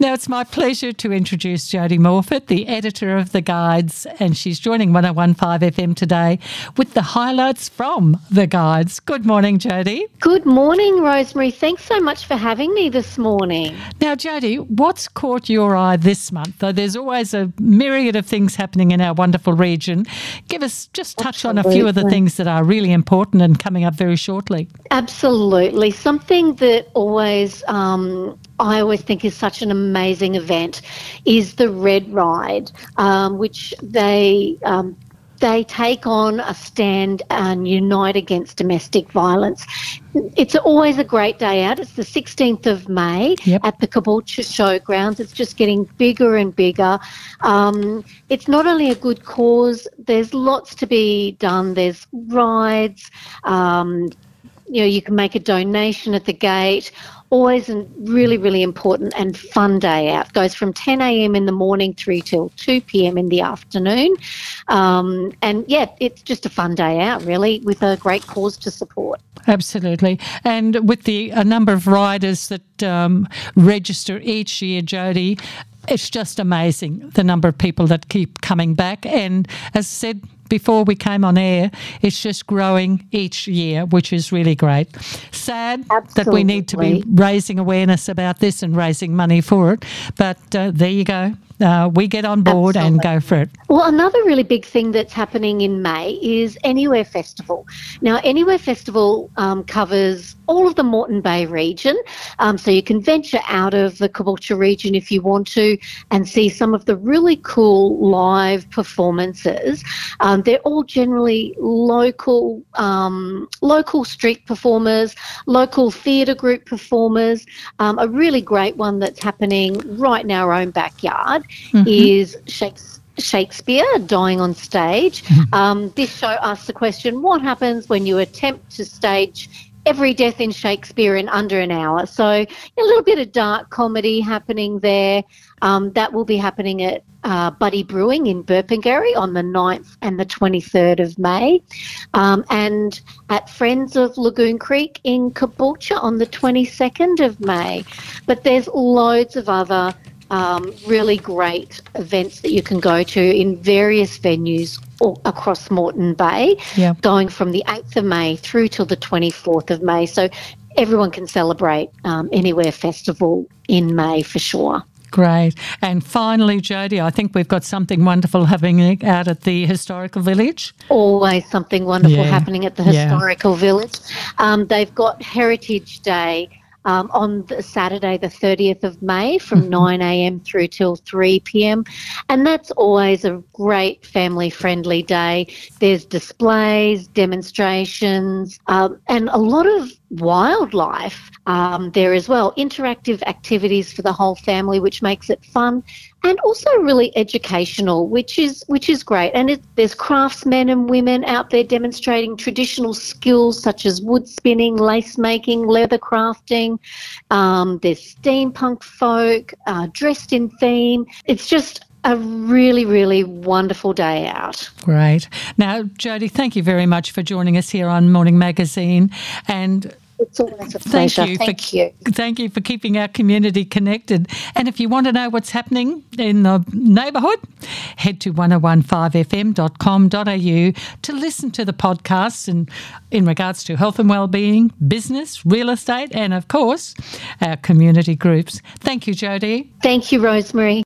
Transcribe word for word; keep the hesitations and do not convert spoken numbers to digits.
Now, it's my pleasure to introduce Jodie Morfitt, the editor of The Guides, and she's joining one oh one point five F M today with the highlights from The Guides. Good morning, Jodie. Good morning, Rosemary. Thanks so much for having me this morning. Now, Jodie, what's caught your eye this month? Though there's always a myriad of things happening in our wonderful region. Give us, just touch Absolutely. on a few of the things that are really important and coming up very shortly. Absolutely. Something that always, um, I always think is such an amazing event is the Red Ride, um, which they um, they take on a stand and unite against domestic violence. It's always a great day out. It's the sixteenth of May Yep. at the Caboolture Showgrounds. It's just getting bigger and bigger. Um, it's not only a good cause, there's lots to be done. There's rides, um, you know, you can make a donation at the gate. Always a really, really important and fun day out. Goes from ten a.m. in the morning through till two p.m. in the afternoon. Um, and, yeah, it's just a fun day out, really, with a great cause to support. Absolutely. And with the a number of riders that um, register each year, Jodie, it's just amazing, the number of people that keep coming back. And as I said before we came on air, it's just growing each year, which is really great. Sad that we need to be raising awareness about this and raising money for it. But uh, there you go. Uh, we get on board Absolutely. and go for it. Well, another really big thing that's happening in May is Anywhere Festival. Now, Anywhere Festival um, covers all of the Moreton Bay region, um, so you can venture out of the Caboolture region if you want to and see some of the really cool live performances. Um, they're all generally local, um, local street performers, local theatre group performers. Um, a really great one that's happening right in our own backyard Mm-hmm. is Shakespeare. Shakespeare, Dying on Stage. Um, this show asks the question, what happens when you attempt to stage every death in Shakespeare in under an hour? So a little bit of dark comedy happening there. Um, that will be happening at uh, Buddy Brewing in Burpengary on the ninth and the twenty-third of May, um, and at Friends of Lagoon Creek in Caboolture on the twenty-second of May. But there's loads of other Um, really great events that you can go to in various venues all across Moreton Bay, yeah. going from the eighth of May through till the twenty-fourth of May. So everyone can celebrate um, Anywhere Festival in May for sure. Great. And finally, Jodie, I think we've got something wonderful happening out at the Historical Village. Always something wonderful yeah. happening at the Historical yeah. Village. Um, they've got Heritage Day Um, on the Saturday, the thirtieth of May, from mm-hmm. nine a.m. through till three p.m. And that's always a great family-friendly day. There's displays, demonstrations, um, and a lot of wildlife um, there as well. Interactive activities for the whole family, which makes it fun and also really educational, which is which is great. And it, there's craftsmen and women out there demonstrating traditional skills such as wood spinning, lace making, leather crafting. Um, there's steampunk folk uh, dressed in theme. It's just a really, really wonderful day out. Great. Now, Jodie, thank you very much for joining us here on Morning Magazine. And it's always a pleasure. Thank you, thank for, you. Thank you for keeping our community connected. And if you want to know what's happening in the neighbourhood, head to one oh one point five f m dot com dot a u to listen to the podcasts in, in regards to health and wellbeing, business, real estate, and, of course, our community groups. Thank you, Jodie. Thank you, Rosemary.